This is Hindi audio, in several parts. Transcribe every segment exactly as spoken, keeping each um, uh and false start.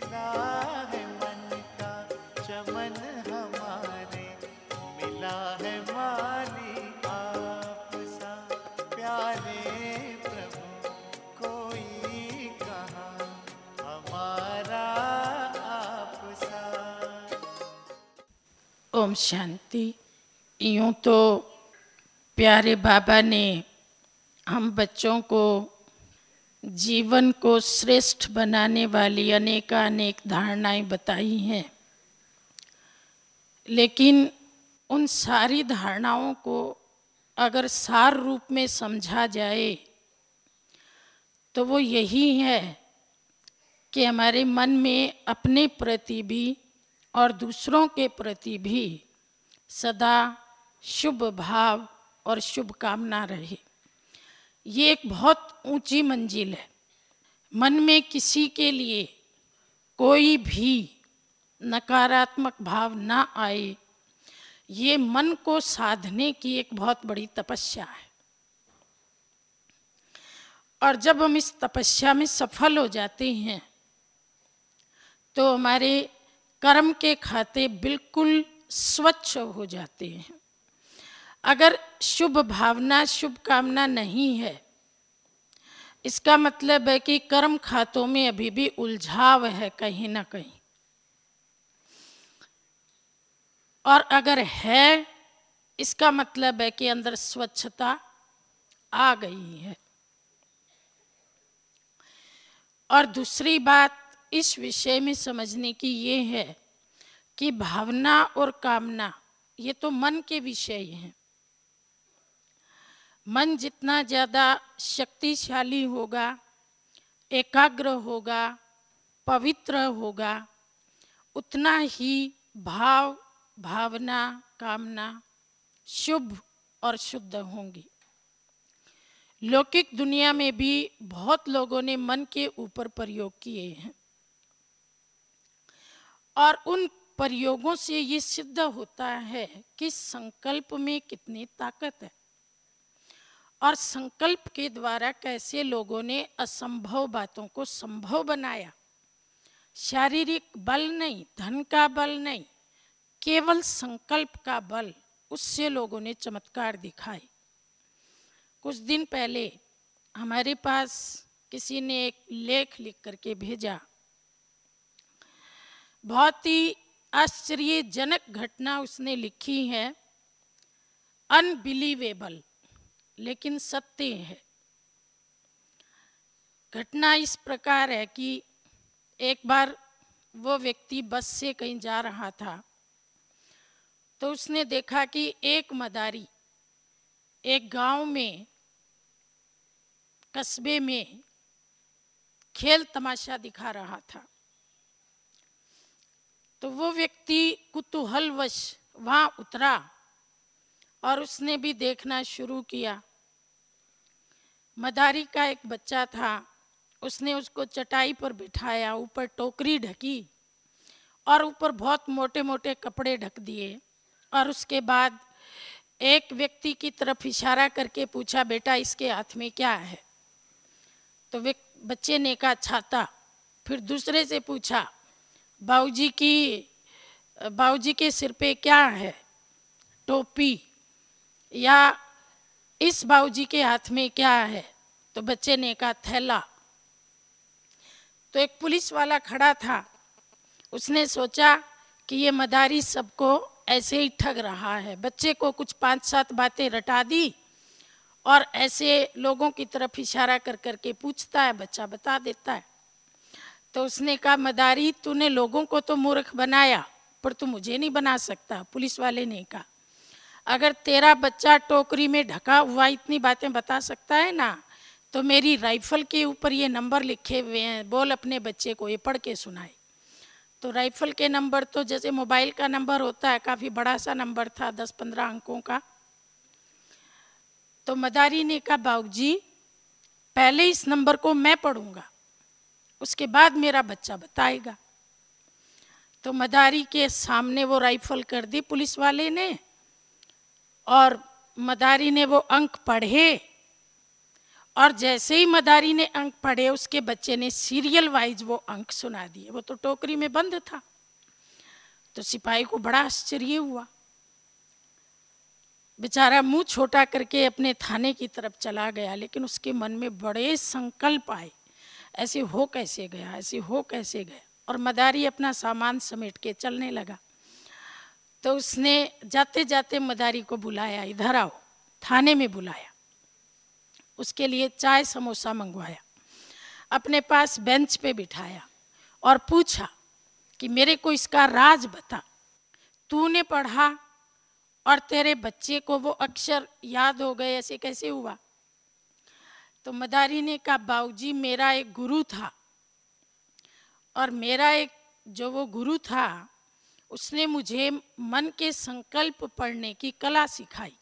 खिला है मन का चमन हमारे, मिला है माली आप सा प्यारे प्रभु कोई कहाँ हमारा आप सा। ओम शांति। यूँ तो प्यारे बाबा ने हम बच्चों को जीवन को श्रेष्ठ बनाने वाली अनेकानेक धारणाएं बताई हैं, लेकिन उन सारी धारणाओं को अगर सार रूप में समझा जाए तो वो यही है कि हमारे मन में अपने प्रति भी और दूसरों के प्रति भी सदा शुभ भाव और शुभ कामना रहे। ये एक बहुत ऊंची मंजिल है। मन में किसी के लिए कोई भी नकारात्मक भाव ना आए, ये मन को साधने की एक बहुत बड़ी तपस्या है। और जब हम इस तपस्या में सफल हो जाते हैं तो हमारे कर्म के खाते बिल्कुल स्वच्छ हो जाते हैं। अगर शुभ भावना शुभ कामना नहीं है, इसका मतलब है कि कर्म खातों में अभी भी उलझाव है कहीं ना कहीं। और अगर है, इसका मतलब है कि अंदर स्वच्छता आ गई है। और दूसरी बात इस विषय में समझने की ये है कि भावना और कामना ये तो मन के विषय हैं। मन जितना ज़्यादा शक्तिशाली होगा, एकाग्र होगा, पवित्र होगा, उतना ही भाव, भावना, कामना शुभ और शुद्ध होंगी। लौकिक दुनिया में भी बहुत लोगों ने मन के ऊपर प्रयोग किए हैं और उन प्रयोगों से ये सिद्ध होता है कि संकल्प में कितनी ताकत है और संकल्प के द्वारा कैसे लोगों ने असंभव बातों को संभव बनाया। शारीरिक बल नहीं, धन का बल नहीं, केवल संकल्प का बल, उससे लोगों ने चमत्कार दिखाए। कुछ दिन पहले हमारे पास किसी ने एक लेख लिख करके भेजा। बहुत ही आश्चर्यजनक घटना उसने लिखी है, अनबिलीवेबल, लेकिन सत्य है। घटना इस प्रकार है कि एक बार वो व्यक्ति बस से कहीं जा रहा था तो उसने देखा कि एक मदारी एक गांव में, कस्बे में खेल तमाशा दिखा रहा था। तो वो व्यक्ति कुतूहलवश वहां उतरा और उसने भी देखना शुरू किया। मदारी का एक बच्चा था, उसने उसको चटाई पर बिठाया, ऊपर टोकरी ढकी और ऊपर बहुत मोटे मोटे कपड़े ढक दिए और उसके बाद एक व्यक्ति की तरफ इशारा करके पूछा, बेटा इसके हाथ में क्या है? तो वे बच्चे ने कहा छाता। फिर दूसरे से पूछा, बाबूजी की बाबूजी के सिर पे क्या है? टोपी। या इस बाबूजी के हाथ में क्या है? तो बच्चे ने कहा थैला। तो एक पुलिस वाला खड़ा था, उसने सोचा कि ये मदारी सबको ऐसे ही ठग रहा है। बच्चे को कुछ पांच सात बातें रटा दी और ऐसे लोगों की तरफ इशारा कर करके पूछता है, बच्चा बता देता है। तो उसने कहा, मदारी तूने लोगों को तो मूर्ख बनाया पर तू मुझे नहीं बना सकता। पुलिस वाले ने कहा, अगर तेरा बच्चा टोकरी में ढका हुआ इतनी बातें बता सकता है ना, तो मेरी राइफल के ऊपर ये नंबर लिखे हुए हैं, बोल अपने बच्चे को ये पढ़ के सुनाए। तो राइफल के नंबर तो जैसे मोबाइल का नंबर होता है, काफ़ी बड़ा सा नंबर था, दस पंद्रह अंकों का। तो मदारी ने कहा, बाबूजी पहले इस नंबर को मैं पढ़ूंगा, उसके बाद मेरा बच्चा बताएगा। तो मदारी के सामने वो राइफल कर दी पुलिस वाले ने और मदारी ने वो अंक पढ़े और जैसे ही मदारी ने अंक पढ़े, उसके बच्चे ने सीरियल वाइज वो अंक सुना दिए। वो तो टोकरी में बंद था। तो सिपाही को बड़ा आश्चर्य हुआ। बेचारा मुंह छोटा करके अपने थाने की तरफ चला गया, लेकिन उसके मन में बड़े संकल्प आए, ऐसे हो कैसे गया, ऐसे हो कैसे गया। और मदारी अपना सामान समेट के चलने लगा। तो उसने जाते जाते मदारी को बुलाया, इधर आओ, थाने में बुलाया। उसके लिए चाय समोसा मंगवाया, अपने पास बेंच पे बिठाया और पूछा कि मेरे को इसका राज बता, तूने पढ़ा और तेरे बच्चे को वो अक्षर याद हो गए, ऐसे कैसे हुआ? तो मदारी ने कहा, बाबूजी मेरा एक गुरु था, और मेरा एक जो वो गुरु था उसने मुझे मन के संकल्प पढ़ने की कला सिखाई।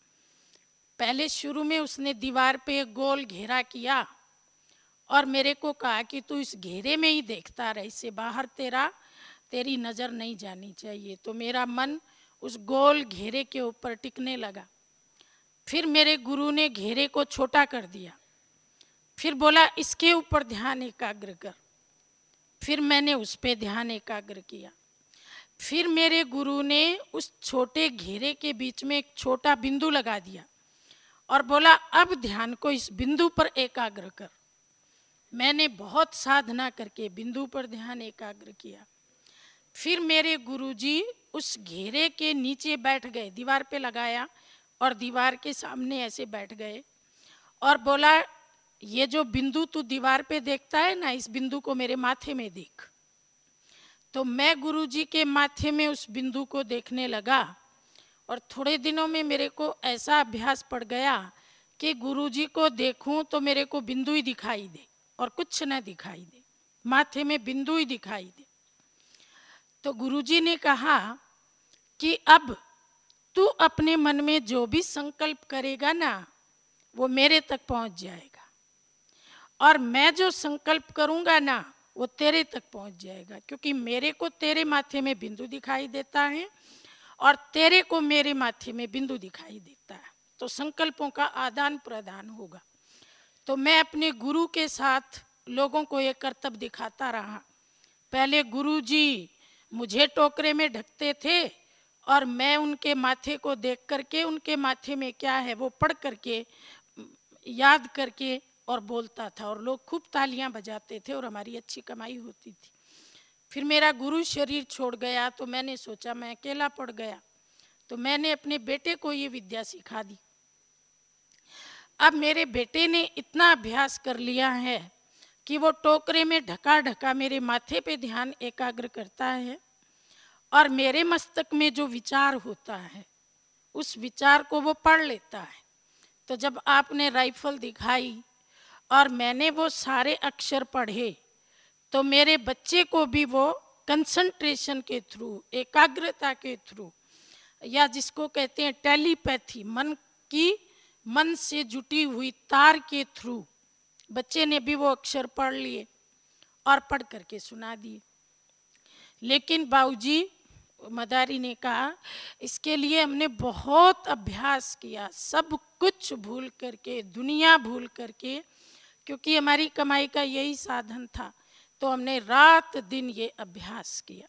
पहले शुरू में उसने दीवार पे एक गोल घेरा किया और मेरे को कहा कि तू इस घेरे में ही देखता रहे, इससे बाहर तेरा तेरी नजर नहीं जानी चाहिए। तो मेरा मन उस गोल घेरे के ऊपर टिकने लगा। फिर मेरे गुरु ने घेरे को छोटा कर दिया, फिर बोला इसके ऊपर ध्यान एकाग्र कर। फिर मैंने उस पे ध्यान एकाग्र किया। फिर मेरे गुरु ने उस छोटे घेरे के बीच में एक छोटा बिंदु लगा दिया और बोला अब ध्यान को इस बिंदु पर एकाग्र कर। मैंने बहुत साधना करके बिंदु पर ध्यान एकाग्र किया। फिर मेरे गुरुजी उस घेरे के नीचे बैठ गए, दीवार पे लगाया और दीवार के सामने ऐसे बैठ गए और बोला ये जो बिंदु तू दीवार पे देखता है ना, इस बिंदु को मेरे माथे में देख। तो मैं गुरुजी के माथे में उस बिंदु को देखने लगा और थोड़े दिनों में मेरे को ऐसा अभ्यास पड़ गया कि गुरुजी को देखूं तो मेरे को बिंदु ही दिखाई दे और कुछ न दिखाई दे, माथे में बिंदु ही दिखाई दे। तो गुरुजी ने कहा कि अब तू अपने मन में जो भी संकल्प करेगा ना, वो मेरे तक पहुंच जाएगा, और मैं जो संकल्प करूंगा ना वो तेरे तक पहुंच जाएगा, क्योंकि मेरे को तेरे माथे में बिंदु दिखाई देता है और तेरे को मेरे माथे में बिंदु दिखाई देता है। तो संकल्पों का आदान प्रदान होगा। तो मैं अपने गुरु के साथ लोगों को ये कर्तव्य दिखाता रहा। पहले गुरुजी मुझे टोकरे में ढकते थे और मैं उनके माथे को देख करके उनके माथे में क्या है वो पढ़ करके याद करके और बोलता था, और लोग खूब तालियां बजाते थे और हमारी अच्छी कमाई होती थी। फिर मेरा गुरु शरीर छोड़ गया तो मैंने सोचा मैं अकेला पड़ गया, तो मैंने अपने बेटे को ये विद्या सिखा दी। अब मेरे बेटे ने इतना अभ्यास कर लिया है कि वो टोकरे में ढका ढका मेरे माथे पे ध्यान एकाग्र करता है और मेरे मस्तक में जो विचार होता है उस विचार को वो पढ़ लेता है। तो जब आपने राइफल दिखाई और मैंने वो सारे अक्षर पढ़े तो मेरे बच्चे को भी वो कंसंट्रेशन के थ्रू, एकाग्रता के थ्रू, या जिसको कहते हैं टेलीपैथी, मन की मन से जुटी हुई तार के थ्रू बच्चे ने भी वो अक्षर पढ़ लिए और पढ़ करके सुना दिए। लेकिन बाबूजी, मदारी ने कहा, इसके लिए हमने बहुत अभ्यास किया, सब कुछ भूल करके, दुनिया भूल करके, क्योंकि हमारी कमाई का यही साधन था, तो हमने रात दिन ये अभ्यास किया।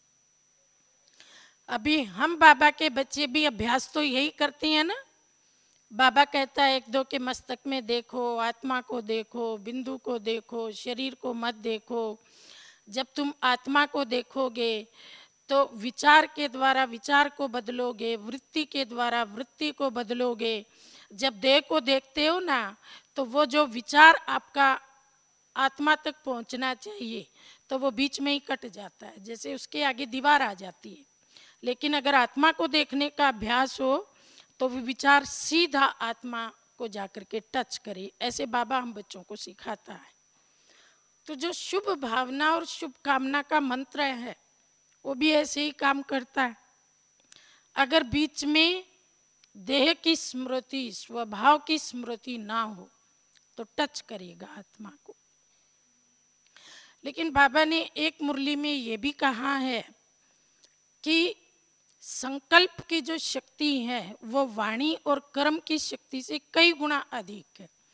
अभी हम बाबा के बच्चे भी अभ्यास तो यही करते हैं ना। बाबा कहता है एक दो के मस्तक में देखो, आत्मा को देखो, बिंदु को देखो, शरीर को मत देखो। जब तुम आत्मा को देखोगे तो विचार के द्वारा विचार को बदलोगे, वृत्ति के द्वारा वृत्ति को बदलोगे। जब देह को देखते हो ना तो वो जो विचार आपका आत्मा तक पहुंचना चाहिए तो वो बीच में ही कट जाता है, जैसे उसके आगे दीवार आ जाती है। लेकिन अगर आत्मा को देखने का अभ्यास हो तो वो विचार सीधा आत्मा को जाकर के टच करे। ऐसे बाबा हम बच्चों को सिखाता है। तो जो शुभ भावना और शुभ कामना का मंत्र है वो भी ऐसे ही काम करता है। अगर बीच में देह की स्मृति, स्वभाव की स्मृति ना हो तो टच करेगा आत्मा को। लेकिन बाबा ने एक मुरली में ये भी कहा है कि संकल्प की जो शक्ति है वो वाणी और कर्म की शक्ति से कई गुना अधिक है।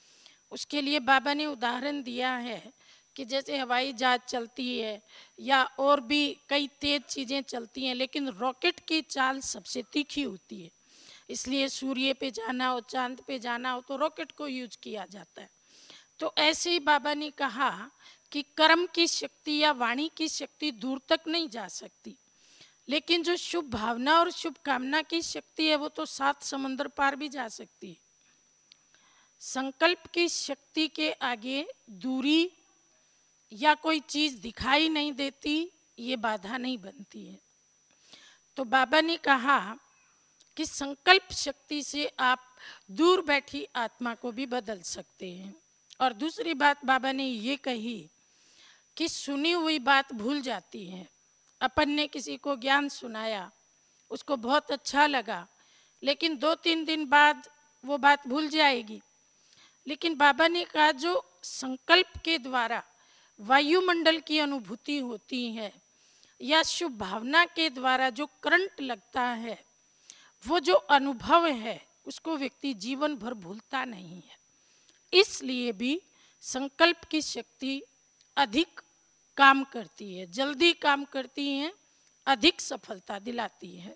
उसके लिए बाबा ने उदाहरण दिया है कि जैसे हवाई जहाज चलती है या और भी कई तेज चीजें चलती हैं, लेकिन रॉकेट की चाल सबसे तीखी होती है। इसलिए सूर्य पे जाना हो, चांद पे जाना हो तो रॉकेट को यूज किया जाता है। तो ऐसे ही बाबा ने कहा कि कर्म की शक्ति या वाणी की शक्ति दूर तक नहीं जा सकती, लेकिन जो शुभ भावना और शुभ कामना की शक्ति है वो तो सात समुद्र पार भी जा सकती है। संकल्प की शक्ति के आगे दूरी या कोई चीज दिखाई नहीं देती, ये बाधा नहीं बनती है। तो बाबा ने कहा कि संकल्प शक्ति से आप दूर बैठी आत्मा को भी बदल सकते हैं। और दूसरी बात बाबा ने ये कही कि सुनी हुई बात भूल जाती है। अपन ने किसी को ज्ञान सुनाया, उसको बहुत अच्छा लगा, लेकिन दो तीन दिन बाद वो बात भूल जाएगी। लेकिन बाबा ने कहा जो संकल्प के द्वारा वायुमंडल की अनुभूति होती है या शुभ भावना के द्वारा जो करंट लगता है, वो जो अनुभव है उसको व्यक्ति जीवन भर भूलता नहीं है। इसलिए भी संकल्प की शक्ति अधिक काम करती है, जल्दी काम करती है, अधिक सफलता दिलाती है।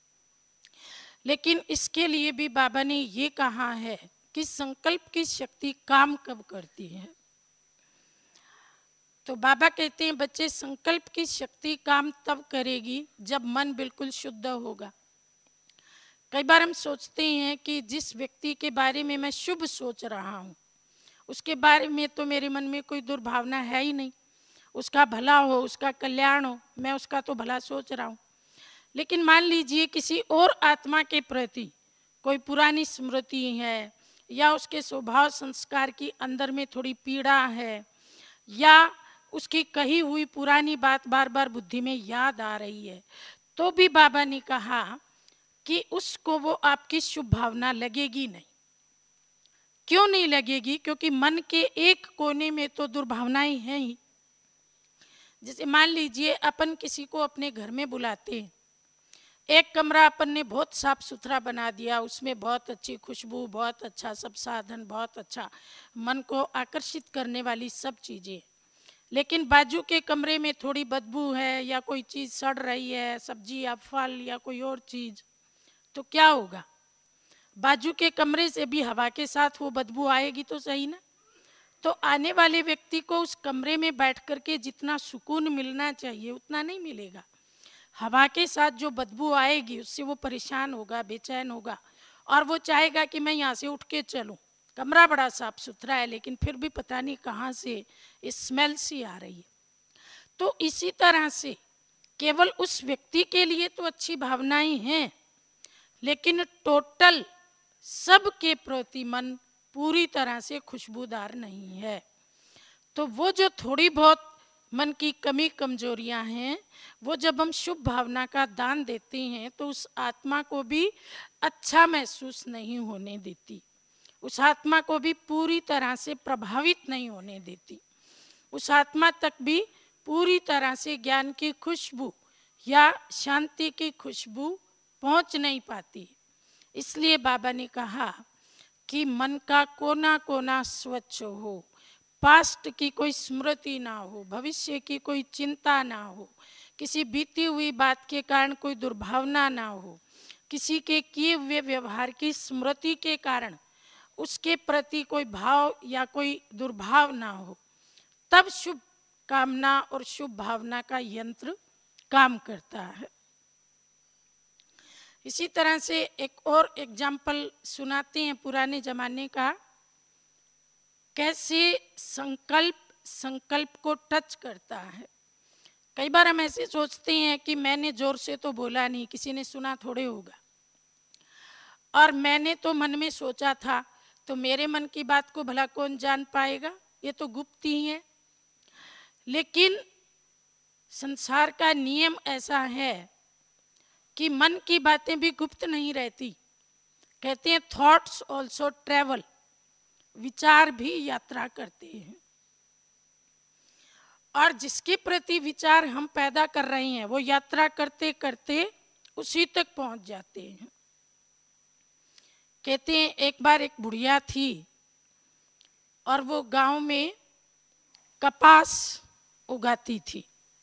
लेकिन इसके लिए भी बाबा ने ये कहा है कि संकल्प की शक्ति काम कब करती है। तो बाबा कहते हैं बच्चे, संकल्प की शक्ति काम तब करेगी जब मन बिल्कुल शुद्ध होगा। कई बार हम सोचते हैं कि जिस व्यक्ति के बारे में मैं शुभ सोच रहा हूँ उसके बारे में तो मेरे मन में कोई दुर्भावना है ही नहीं, उसका भला हो, उसका कल्याण हो, मैं उसका तो भला सोच रहा हूँ। लेकिन मान लीजिए किसी और आत्मा के प्रति कोई पुरानी स्मृति है या उसके स्वभाव संस्कार की अंदर में थोड़ी पीड़ा है या उसकी कही हुई पुरानी बात बार बार बुद्धि में याद आ रही है, तो भी बाबा ने कहा कि उसको वो आपकी शुभ भावना लगेगी नहीं। क्यों नहीं लगेगी? क्योंकि मन के एक कोने में तो दुर्भावनाएं हैं ही। जैसे मान लीजिए अपन किसी को अपने घर में बुलाते हैं, एक कमरा अपन ने बहुत साफ सुथरा बना दिया, उसमें बहुत अच्छी खुशबू, बहुत अच्छा सब साधन, बहुत अच्छा मन को आकर्षित करने वाली सब चीजें, लेकिन बाजू के कमरे में थोड़ी बदबू है या कोई चीज सड़ रही है, सब्जी या फल या कोई और चीज, तो क्या होगा? बाजू के कमरे से भी हवा के साथ वो बदबू आएगी तो सही ना। तो आने वाले व्यक्ति को उस कमरे में बैठ करके जितना सुकून मिलना चाहिए उतना नहीं मिलेगा। हवा के साथ जो बदबू आएगी उससे वो परेशान होगा, बेचैन होगा और वो चाहेगा कि मैं यहाँ से उठ के चलूं। कमरा बड़ा साफ सुथरा है लेकिन फिर भी पता नहीं कहाँ से स्मेल सी आ रही है। तो इसी तरह से केवल उस व्यक्ति के लिए तो अच्छी भावनाएं हैं, लेकिन टोटल सबके प्रति मन पूरी तरह से खुशबूदार नहीं है। तो वो जो थोड़ी बहुत मन की कमी कमजोरियां हैं, वो जब हम शुभ भावना का दान देते हैं तो उस आत्मा को भी अच्छा महसूस नहीं होने देती, उस आत्मा को भी पूरी तरह से प्रभावित नहीं होने देती, उस आत्मा तक भी पूरी तरह से ज्ञान की खुशबू या शांति की खुशबू पहुंच नहीं पाती। इसलिए बाबा ने कहा कि मन का कोना कोना स्वच्छ हो, पास्ट की कोई स्मृति ना हो, भविष्य की कोई चिंता ना हो, किसी बीती हुई बात के कारण कोई दुर्भावना ना हो, किसी के किए हुए व्यवहार की स्मृति के कारण उसके प्रति कोई भाव या कोई दुर्भाव ना हो, तब शुभ कामना और शुभ भावना का यंत्र काम करता है। इसी तरह से एक और एग्जाम्पल सुनाते हैं पुराने जमाने का, कैसे संकल्प संकल्प को टच करता है। कई बार हम ऐसे सोचते हैं कि मैंने जोर से तो बोला नहीं, किसी ने सुना थोड़े होगा, और मैंने तो मन में सोचा था, तो मेरे मन की बात को भला कौन जान पाएगा, ये तो गुप्त ही है। लेकिन संसार का नियम ऐसा है कि मन की बातें भी गुप्त नहीं रहती। कहते हैं थॉट्स ऑल्सो ट्रेवल, विचार भी यात्रा करते हैं, और जिसके प्रति विचार हम पैदा कर रहे हैं वो यात्रा करते करते उसी तक पहुंच जाते हैं। कहते हैं एक बार एक बुढ़िया थी और वो गांव में कपास उगाती थी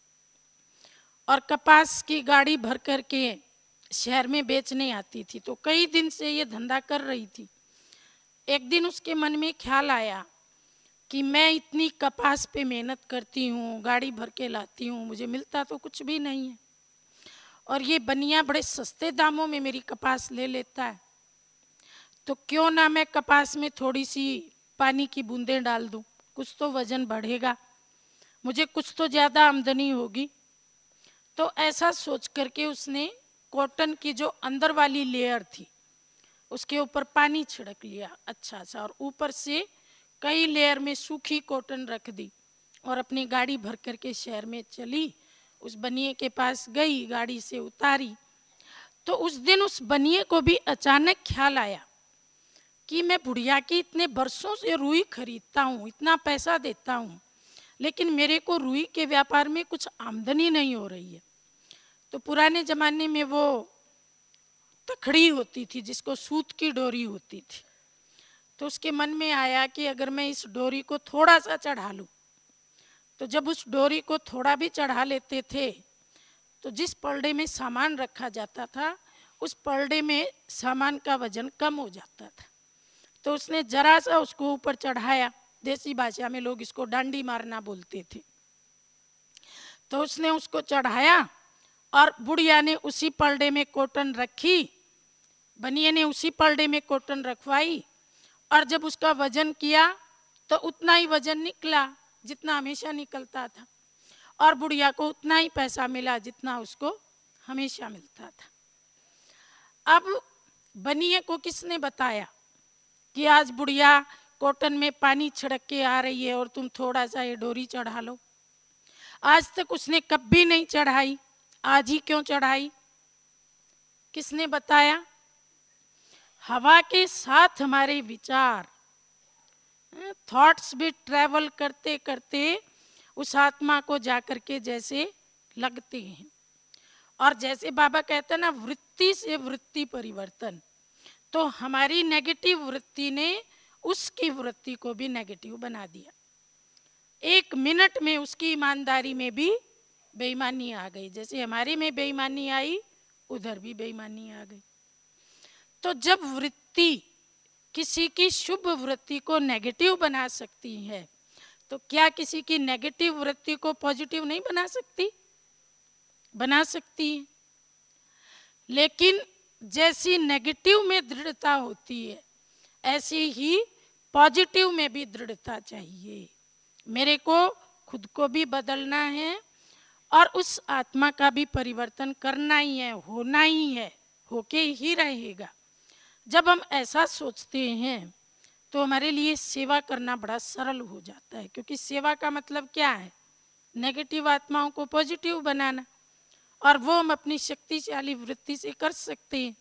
और कपास की गाड़ी भर कर के शहर में बेचने आती थी। तो कई दिन से ये धंधा कर रही थी। एक दिन उसके मन में ख्याल आया कि मैं इतनी कपास पे मेहनत करती हूँ, गाड़ी भर के लाती हूँ, मुझे मिलता तो कुछ भी नहीं है और ये बनिया बड़े सस्ते दामों में मेरी कपास ले लेता है, तो क्यों ना मैं कपास में थोड़ी सी पानी की बूंदें डाल दूं, कुछ तो वजन बढ़ेगा, मुझे कुछ तो ज़्यादा आमदनी होगी। तो ऐसा सोच करके उसने कॉटन की जो अंदर वाली लेयर थी उसके ऊपर पानी छिड़क लिया अच्छा सा और ऊपर से कई लेयर में सूखी कॉटन रख दी और अपनी गाड़ी भर करके शहर में चली। उस बनिए के पास गई, गाड़ी से उतारी तो उस दिन उस बनिए को भी अचानक ख्याल आया कि मैं बुढ़िया की इतने बरसों से रुई खरीदता हूँ, इतना पैसा देता हूँ, लेकिन मेरे को रुई के व्यापार में कुछ आमदनी नहीं हो रही है। तो पुराने जमाने में वो तखड़ी होती थी जिसको सूत की डोरी होती थी, तो उसके मन में आया कि अगर मैं इस डोरी को थोड़ा सा चढ़ा लूं, तो जब उस डोरी को थोड़ा भी चढ़ा लेते थे तो जिस पलड़े में सामान रखा जाता था उस पलड़े में सामान का वजन कम हो जाता था। तो उसने जरा सा उसको ऊपर चढ़ाया, देसी भाषा में लोग इसको डांडी मारना बोलते थे। तो उसने उसको चढ़ाया और बुढ़िया ने उसी पलड़े में कॉटन रखी, बनिए ने उसी पलड़े में कॉटन रखवाई और जब उसका वजन किया तो उतना ही वजन निकला जितना हमेशा निकलता था और बुढ़िया को उतना ही पैसा मिला जितना उसको हमेशा मिलता था। अब बनिए को किसने बताया कि आज बुढ़िया कॉटन में पानी छिड़क के आ रही है और तुम थोड़ा सा ये डोरी चढ़ा लो? आज तक उसने कभी नहीं चढ़ाई, आज ही क्यों चढ़ाई? किसने बताया? हवा के साथ हमारे विचार, थॉट्स भी ट्रैवल करते करते उस आत्मा को जाकर के जैसे लगते हैं। और जैसे बाबा कहते हैं ना, वृत्ति से वृत्ति परिवर्तन, तो हमारी नेगेटिव वृत्ति ने उसकी वृत्ति को भी नेगेटिव बना दिया। एक मिनट में उसकी ईमानदारी में भी बेईमानी आ गई, जैसे हमारे में बेईमानी आई उधर भी बेईमानी आ गई। तो जब वृत्ति किसी की शुभ वृत्ति को नेगेटिव बना सकती है तो क्या किसी की नेगेटिव वृत्ति को पॉजिटिव नहीं बना सकती? बना सकती है। लेकिन जैसी नेगेटिव में दृढ़ता होती है ऐसी ही पॉजिटिव में भी दृढ़ता चाहिए। मेरे को खुद को भी बदलना है और उस आत्मा का भी परिवर्तन करना ही है, होना ही है, होके ही रहेगा। जब हम ऐसा सोचते हैं तो हमारे लिए सेवा करना बड़ा सरल हो जाता है, क्योंकि सेवा का मतलब क्या है? नेगेटिव आत्माओं को पॉजिटिव बनाना, और वो हम अपनी शक्तिशाली वृत्ति से कर सकते हैं।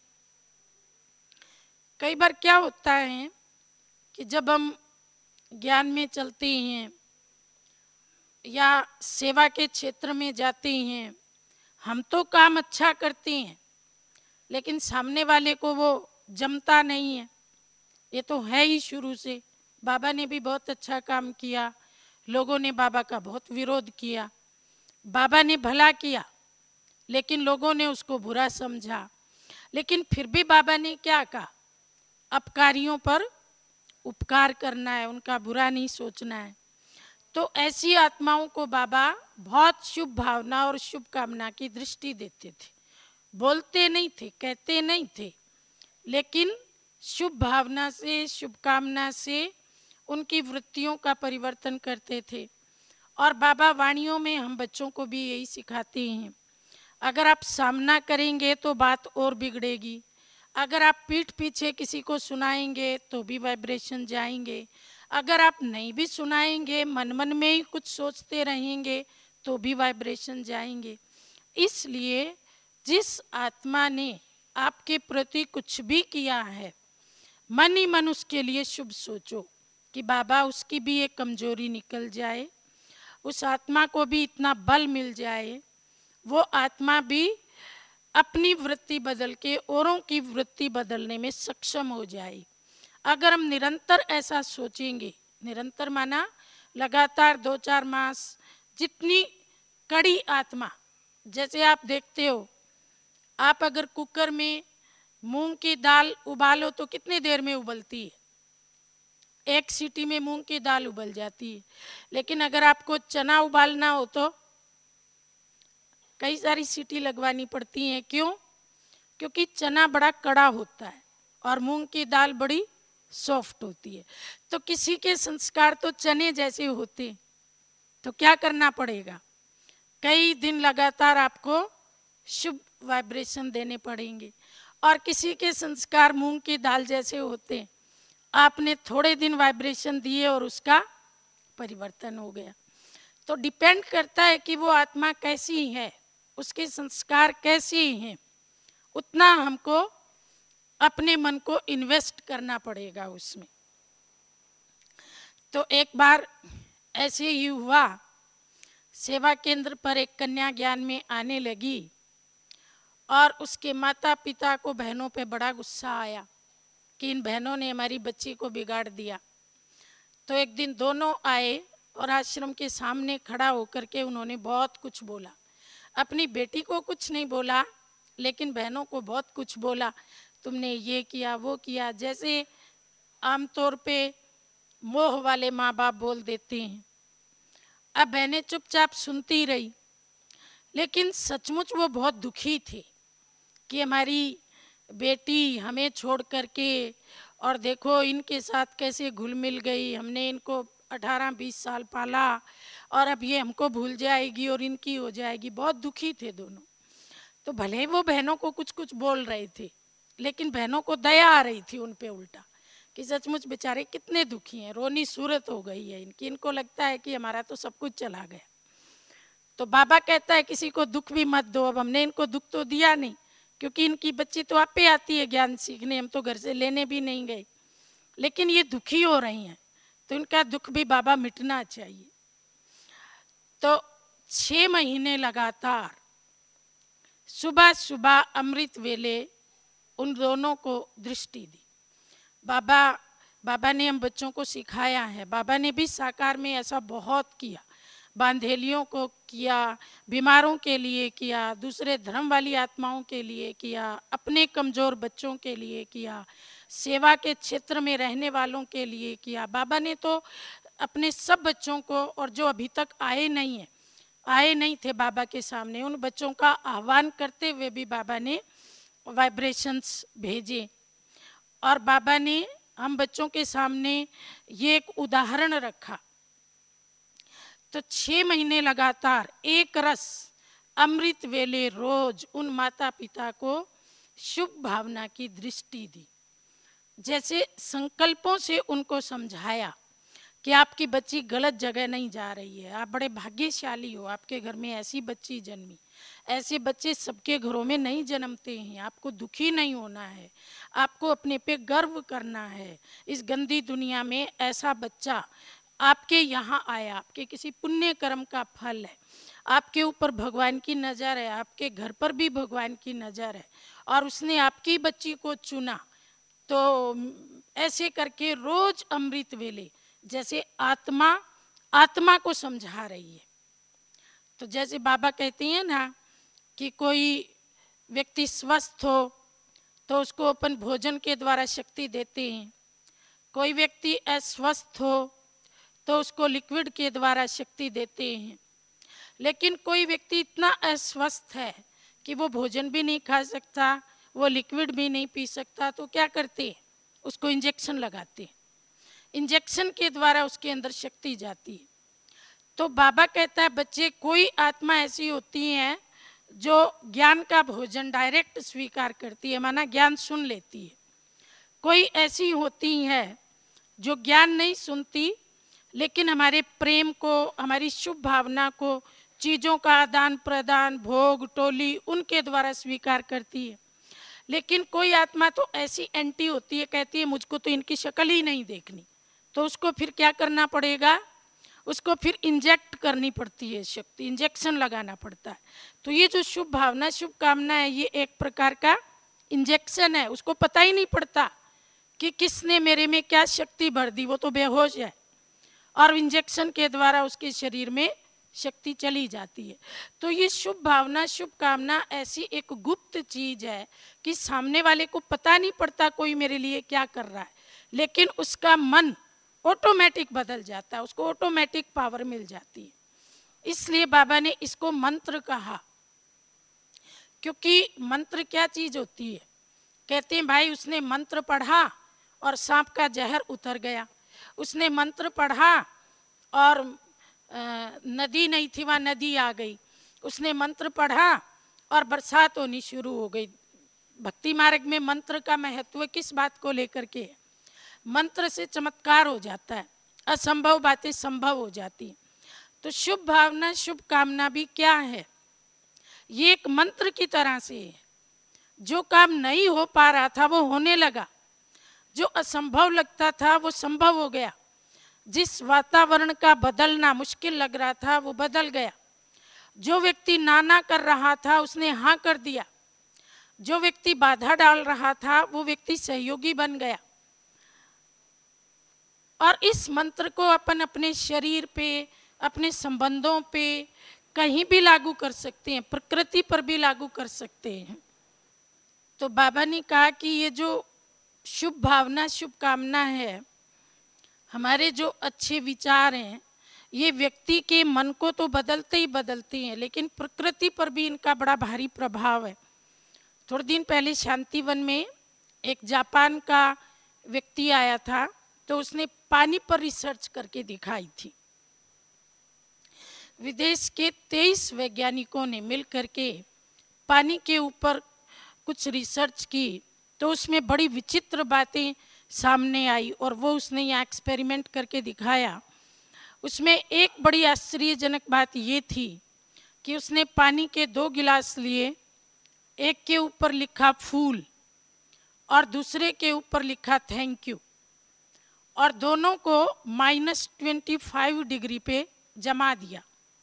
कई बार क्या होता है कि जब हम ज्ञान में चलते हैं या सेवा के क्षेत्र में जाते हैं, हम तो काम अच्छा करते हैं लेकिन सामने वाले को वो जमता नहीं है। ये तो है ही शुरू से। बाबा ने भी बहुत अच्छा काम किया, लोगों ने बाबा का बहुत विरोध किया, बाबा ने भला किया लेकिन लोगों ने उसको बुरा समझा। लेकिन फिर भी बाबा ने क्या कहा? अपकारियों पर उपकार करना है, उनका बुरा नहीं सोचना है। तो ऐसी आत्माओं को बाबा बहुत शुभ भावना और शुभ कामना की दृष्टि देते थे। बोलते नहीं थे, कहते नहीं थे, लेकिन शुभ भावना से, शुभ कामना से उनकी वृत्तियों का परिवर्तन करते थे। और बाबा वाणियों में हम बच्चों को भी यही सिखाते हैं, अगर आप सामना करेंगे तो बात और बिगड़ेगी, अगर आप पीठ पीछे किसी को सुनाएंगे तो भी वाइब्रेशन जाएंगे, अगर आप नहीं भी सुनाएंगे, मन मन में ही कुछ सोचते रहेंगे तो भी वाइब्रेशन जाएंगे। इसलिए जिस आत्मा ने आपके प्रति कुछ भी किया है, मन ही मन उसके लिए शुभ सोचो कि बाबा उसकी भी एक कमजोरी निकल जाए, उस आत्मा को भी इतना बल मिल जाए, वो आत्मा भी अपनी वृत्ति बदल के औरों की वृत्ति बदलने में सक्षम हो जाए। अगर हम निरंतर ऐसा सोचेंगे, निरंतर माना लगातार दो चार मास। जितनी कड़ी आत्मा, जैसे आप देखते हो, आप अगर कुकर में मूंग की दाल उबालो तो कितनी देर में उबलती है? एक सीटी में मूंग की दाल उबल जाती है। लेकिन अगर आपको चना उबालना हो तो कई सारी सीटी लगवानी पड़ती हैं। क्यों? क्योंकि चना बड़ा कड़ा होता है और मूंग की दाल बड़ी सॉफ्ट होती है। तो किसी के संस्कार तो चने जैसे होते हैं, तो क्या करना पड़ेगा? कई दिन लगातार आपको शुभ वाइब्रेशन देने पड़ेंगे। और किसी के संस्कार मूंग की दाल जैसे होते हैं, आपने थोड़े दिन वाइब्रेशन दिए और उसका परिवर्तन हो गया। तो डिपेंड करता है कि वो आत्मा कैसी है, उसके संस्कार कैसे हैं, उतना हमको अपने मन को इन्वेस्ट करना पड़ेगा उसमें। तो एक बार ऐसे ही हुआ, सेवा केंद्र पर एक कन्या ज्ञान में आने लगी और उसके माता पिता को बहनों पे बड़ा गुस्सा आया कि इन बहनों ने हमारी बच्ची को बिगाड़ दिया। तो एक दिन दोनों आए और आश्रम के सामने खड़ा होकर के उन्होंने बहुत कुछ बोला। अपनी बेटी को कुछ नहीं बोला, लेकिन बहनों को बहुत कुछ बोला। तुमने ये किया, वो किया, जैसे आमतौर पे मोह वाले माँ बाप बोल देते हैं। अब बहनें चुपचाप सुनती रही, लेकिन सचमुच वो बहुत दुखी थी कि हमारी बेटी हमें छोड़ करके, और देखो इनके साथ कैसे घुल मिल गई, हमने इनको अठारह बीस साल पाला और अब ये हमको भूल जाएगी और इनकी हो जाएगी। बहुत दुखी थे दोनों। तो भले ही वो बहनों को कुछ कुछ बोल रहे थे, लेकिन बहनों को दया आ रही थी उन पे उल्टा कि सचमुच बेचारे कितने दुखी हैं, रोनी सूरत हो गई है इनकी, इनको लगता है कि हमारा तो सब कुछ चला गया। तो बाबा कहता है किसी को दुख भी मत दो। अब हमने इनको दुख तो दिया नहीं, क्योंकि इनकी बच्ची तो आप पे आती है ज्ञान सीखने, हम तो घर से लेने भी नहीं गए, लेकिन ये दुखी हो रही हैं तो इनका दुख भी बाबा मिटना चाहिए। तो छह महीने लगातार सुबह सुबह अमृत वेले उन दोनों को दृष्टि दी। बाबा बाबा ने हम बच्चों को सिखाया है, बाबा ने भी साकार में ऐसा बहुत किया, बांधेलियों को किया, बीमारों के लिए किया, दूसरे धर्म वाली आत्माओं के लिए किया, अपने कमज़ोर बच्चों के लिए किया, सेवा के क्षेत्र में रहने वालों के लिए किया। बाबा ने तो अपने सब बच्चों को, और जो अभी तक आए नहीं है, आए नहीं थे बाबा के सामने, उन बच्चों का आह्वान करते हुए भी बाबा ने वाइब्रेशंस भेजे। और बाबा ने हम बच्चों के सामने ये एक उदाहरण रखा। तो छह महीने लगातार एक रस अमृत वेले रोज उन माता पिता को शुभ भावना की दृष्टि दी। जैसे संकल्पों से उनको समझाया कि आपकी बच्ची गलत जगह नहीं जा रही है, आप बड़े भाग्यशाली हो, आपके घर में ऐसी बच्ची जन्मी। ऐसे बच्चे सबके घरों में नहीं जन्मते हैं। आपको दुखी नहीं होना है, आपको अपने पे गर्व करना है। इस गंदी दुनिया में ऐसा बच्चा आपके यहाँ आया, आपके किसी पुण्य कर्म का फल है। आपके ऊपर भगवान की नज़र है, आपके घर पर भी भगवान की नज़र है, और उसने आपकी बच्ची को चुना। तो ऐसे करके रोज अमृत वेले जैसे आत्मा आत्मा को समझा रही है। तो जैसे बाबा कहते हैं ना कि कोई व्यक्ति स्वस्थ हो तो उसको अपन भोजन के द्वारा शक्ति देते हैं, कोई व्यक्ति अस्वस्थ हो तो उसको लिक्विड के द्वारा शक्ति देते हैं। लेकिन कोई व्यक्ति इतना अस्वस्थ है कि वो भोजन भी नहीं खा सकता, वो लिक्विड भी नहीं पी सकता, तो क्या करते हैं? उसको इंजेक्शन लगाते हैं। इंजेक्शन के द्वारा उसके अंदर शक्ति जाती है। तो बाबा कहता है बच्चे, कोई आत्मा ऐसी होती है जो ज्ञान का भोजन डायरेक्ट स्वीकार करती है, माना ज्ञान सुन लेती है। कोई ऐसी होती है जो ज्ञान नहीं सुनती, लेकिन हमारे प्रेम को, हमारी शुभ भावना को, चीज़ों का आदान प्रदान, भोग टोली, उनके द्वारा स्वीकार करती है। लेकिन कोई आत्मा तो ऐसी एंटी होती है, कहती है मुझको तो इनकी शक्ल ही नहीं देखनी। तो उसको फिर क्या करना पड़ेगा? उसको फिर इंजेक्ट करनी पड़ती है शक्ति, इंजेक्शन लगाना पड़ता है। तो ये जो शुभ भावना, शुभ कामना है, ये एक प्रकार का इंजेक्शन है। उसको पता ही नहीं पड़ता कि किसने मेरे में क्या शक्ति भर दी, वो तो बेहोश है। और इंजेक्शन के द्वारा उसके शरीर में शक्ति चली जाती है। तो ये शुभ भावना, शुभ कामना ऐसी एक गुप्त चीज है कि सामने वाले को पता नहीं पड़ता कोई मेरे लिए क्या कर रहा है, लेकिन उसका मन ऑटोमेटिक बदल जाता है, उसको ऑटोमेटिक पावर मिल जाती है। इसलिए बाबा ने इसको मंत्र कहा, क्योंकि मंत्र क्या चीज होती है। कहते हैं भाई उसने मंत्र पढ़ा और सांप का जहर उतर गया, उसने मंत्र पढ़ा और नदी नहीं थी वहां नदी आ गई, उसने मंत्र पढ़ा और बरसात होनी शुरू हो गई। भक्ति मार्ग में मंत्र का महत्व किस बात को लेकर के है? मंत्र से चमत्कार हो जाता है, असंभव बातें संभव हो जाती हैं। तो शुभ भावना, शुभ कामना भी क्या है? ये एक मंत्र की तरह से है। जो काम नहीं हो पा रहा था वो होने लगा, जो असंभव लगता था वो संभव हो गया, जिस वातावरण का बदलना मुश्किल लग रहा था वो बदल गया, जो व्यक्ति ना ना कर रहा था उसने हाँ कर दिया, जो व्यक्ति बाधा डाल रहा था वो व्यक्ति सहयोगी बन गया। और इस मंत्र को अपन अपने शरीर पे, अपने संबंधों पे कहीं भी लागू कर सकते हैं, प्रकृति पर भी लागू कर सकते हैं। तो बाबा ने कहा कि ये जो शुभ भावना, शुभ कामना है, हमारे जो अच्छे विचार हैं, ये व्यक्ति के मन को तो बदलते ही बदलते हैं, लेकिन प्रकृति पर भी इनका बड़ा भारी प्रभाव है। थोड़े दिन पहले शांतिवन में एक जापान का व्यक्ति आया था, तो उसने पानी पर रिसर्च करके दिखाई थी। विदेश के तेईस वैज्ञानिकों ने मिलकर के पानी के ऊपर कुछ रिसर्च की, तो उसमें बड़ी विचित्र बातें सामने आई और वो उसने यहाँ एक्सपेरिमेंट करके दिखाया। उसमें एक बड़ी आश्चर्यजनक बात ये थी कि उसने पानी के दो गिलास लिए, एक के ऊपर लिखा फूल और दूसरे के ऊपर लिखा थैंक यू, और दोनों को माइनस ट्वेंटी फाइव डिग्री पे जमा दिया।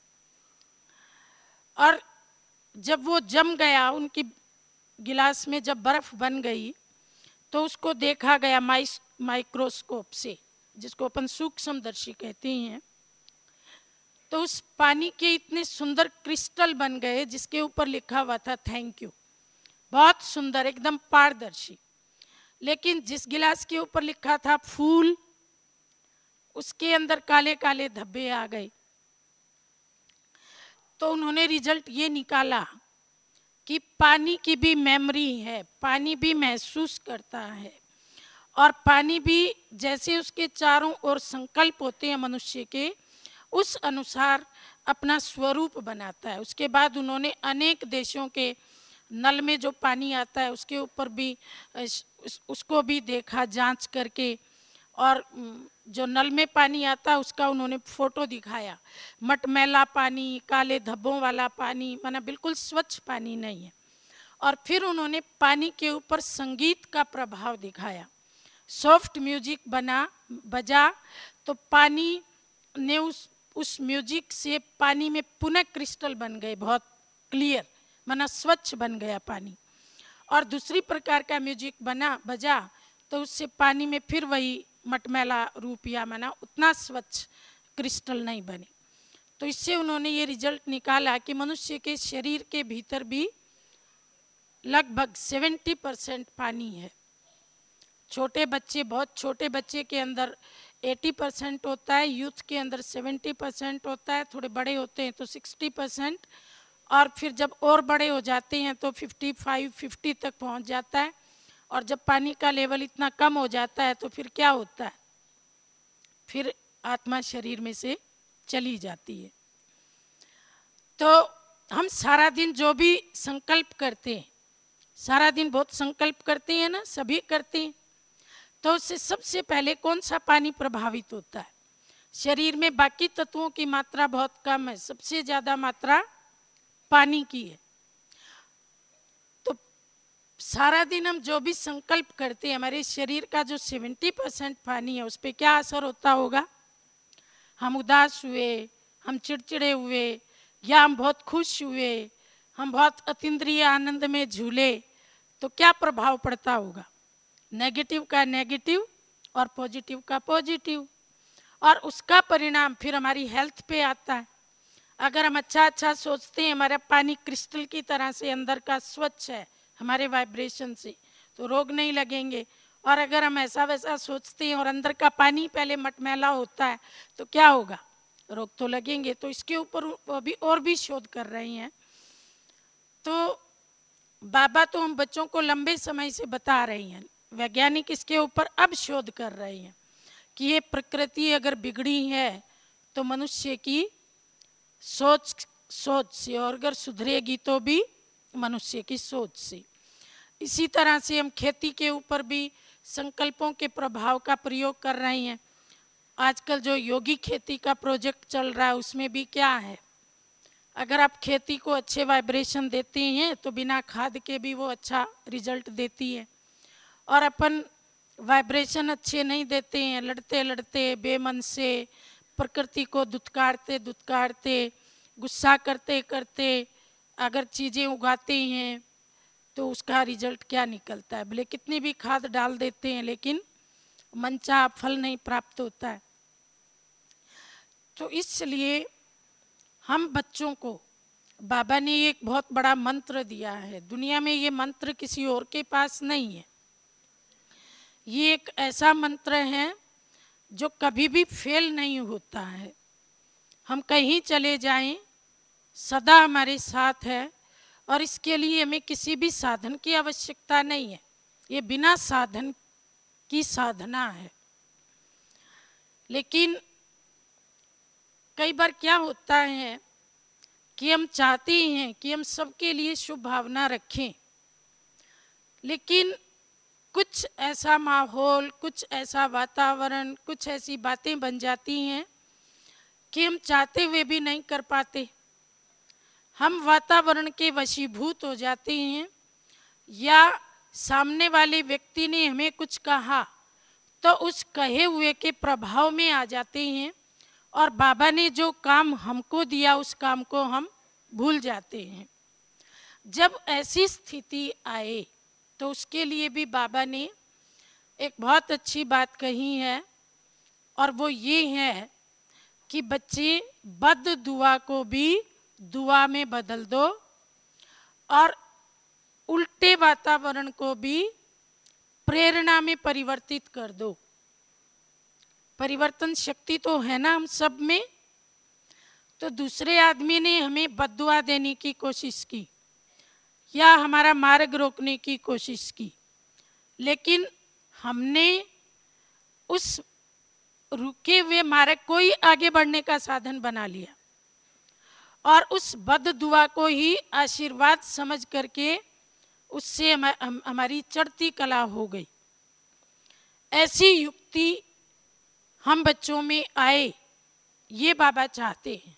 और जब वो जम गया, उनकी गिलास में जब बर्फ बन गई, तो उसको देखा गया माइक्रोस्कोप से, जिसको अपन सूक्ष्मदर्शी कहते हैं। तो उस पानी के इतने सुंदर क्रिस्टल बन गए जिसके ऊपर लिखा हुआ था थैंक यू, बहुत सुंदर, एकदम पारदर्शी। लेकिन जिस गिलास के ऊपर लिखा था फूल, उसके अंदर काले काले धब्बे आ गए। तो उन्होंने रिजल्ट ये निकाला कि पानी की भी मेमोरी है, पानी भी महसूस करता है, और पानी भी जैसे उसके चारों ओर संकल्प होते हैं मनुष्य के, उस अनुसार अपना स्वरूप बनाता है। उसके बाद उन्होंने अनेक देशों के नल में जो पानी आता है उसके ऊपर भी उसको भी देखा जांच करके, और जो नल में पानी आता है उसका उन्होंने फोटो दिखाया। मटमैला पानी, काले धब्बों वाला पानी, माना बिल्कुल स्वच्छ पानी नहीं है। और फिर उन्होंने पानी के ऊपर संगीत का प्रभाव दिखाया। सॉफ्ट म्यूजिक बना बजा तो पानी ने उस उस म्यूजिक से पानी में पुनः क्रिस्टल बन गए, बहुत क्लियर, माना स्वच्छ बन गया पानी। और दूसरी प्रकार का म्यूजिक बना बजा तो उससे पानी में फिर वही मटमैला रूप या माना उतना स्वच्छ क्रिस्टल नहीं बने। तो इससे उन्होंने ये रिजल्ट निकाला कि मनुष्य के शरीर के भीतर भी लगभग सत्तर परसेंट पानी है। छोटे बच्चे, बहुत छोटे बच्चे के अंदर अस्सी परसेंट होता है, यूथ के अंदर सत्तर परसेंट होता है, थोड़े बड़े होते हैं तो साठ परसेंट, और फिर जब और बड़े हो जाते हैं तो पचपन पचास तक पहुंच जाता है। और जब पानी का लेवल इतना कम हो जाता है तो फिर क्या होता है, फिर आत्मा शरीर में से चली जाती है। तो हम सारा दिन जो भी संकल्प करते हैं, सारा दिन बहुत संकल्प करते हैं ना, सभी करते हैं, तो उससे सबसे पहले कौन सा पानी प्रभावित होता है? शरीर में बाकी तत्वों की मात्रा बहुत कम है, सबसे ज्यादा मात्रा पानी की है। तो सारा दिन हम जो भी संकल्प करते हैं, हमारे शरीर का जो सत्तर परसेंट पानी है उस पर क्या असर होता होगा? हम उदास हुए, हम चिड़चिड़े हुए, या हम बहुत खुश हुए, हम बहुत अतीन्द्रिय आनंद में झूले, तो क्या प्रभाव पड़ता होगा? नेगेटिव का नेगेटिव और पॉजिटिव का पॉजिटिव। और उसका परिणाम फिर हमारी हेल्थ पे आता है। अगर हम अच्छा अच्छा सोचते हैं, हमारा पानी क्रिस्टल की तरह से अंदर का स्वच्छ है हमारे वाइब्रेशन से, तो रोग नहीं लगेंगे। और अगर हम ऐसा वैसा सोचते हैं और अंदर का पानी पहले मटमैला होता है तो क्या होगा, रोग तो लगेंगे। तो इसके ऊपर अभी और भी शोध कर रहे हैं। तो बाबा तो हम बच्चों को लंबे समय से बता रही हैं, वैज्ञानिक इसके ऊपर अब शोध कर रहे हैं कि ये प्रकृति अगर बिगड़ी है तो मनुष्य की सोच सोच से, और अगर सुधरेगी तो भी मनुष्य की सोच से। इसी तरह से हम खेती के ऊपर भी संकल्पों के प्रभाव का प्रयोग कर रहे हैं। आजकल जो योगी खेती का प्रोजेक्ट चल रहा है उसमें भी क्या है, अगर आप खेती को अच्छे वाइब्रेशन देते हैं तो बिना खाद के भी वो अच्छा रिजल्ट देती है। और अपन वाइब्रेशन अच्छे नहीं देते हैं, लड़ते लड़ते बेमन से प्रकृति को दुत्कारते दुत्कारते गुस्सा करते करते अगर चीज़ें उगाते हैं तो उसका रिजल्ट क्या निकलता है। भले कितनी भी खाद डाल देते हैं लेकिन मनचाहा फल नहीं प्राप्त होता है। तो इसलिए हम बच्चों को बाबा ने एक बहुत बड़ा मंत्र दिया है। दुनिया में ये मंत्र किसी और के पास नहीं है। ये एक ऐसा मंत्र है जो कभी भी फेल नहीं होता है। हम कहीं चले जाएं सदा हमारे साथ है, और इसके लिए हमें किसी भी साधन की आवश्यकता नहीं है। ये बिना साधन की साधना है। लेकिन कई बार क्या होता है कि हम चाहते हैं कि हम सबके लिए शुभ भावना रखें, लेकिन कुछ ऐसा माहौल, कुछ ऐसा वातावरण, कुछ ऐसी बातें बन जाती हैं कि हम चाहते हुए भी नहीं कर पाते। हम वातावरण के वशीभूत हो जाते हैं, या सामने वाले व्यक्ति ने हमें कुछ कहा तो उस कहे हुए के प्रभाव में आ जाते हैं, और बाबा ने जो काम हमको दिया उस काम को हम भूल जाते हैं। जब ऐसी स्थिति आए तो उसके लिए भी बाबा ने एक बहुत अच्छी बात कही है, और वो ये है कि बच्चे बद दुआ को भी दुआ में बदल दो, और उल्टे वातावरण को भी प्रेरणा में परिवर्तित कर दो। परिवर्तन शक्ति तो है ना हम सब में। तो दूसरे आदमी ने हमें बद्दुआ देने की कोशिश की या हमारा मार्ग रोकने की कोशिश की, लेकिन हमने उस रुके हुए मार्ग को ही आगे बढ़ने का साधन बना लिया, और उस बद दुआ को ही आशीर्वाद समझ करके उससे हम, हम, हमारी चढ़ती कला हो गई। ऐसी युक्ति हम बच्चों में आए, ये बाबा चाहते हैं।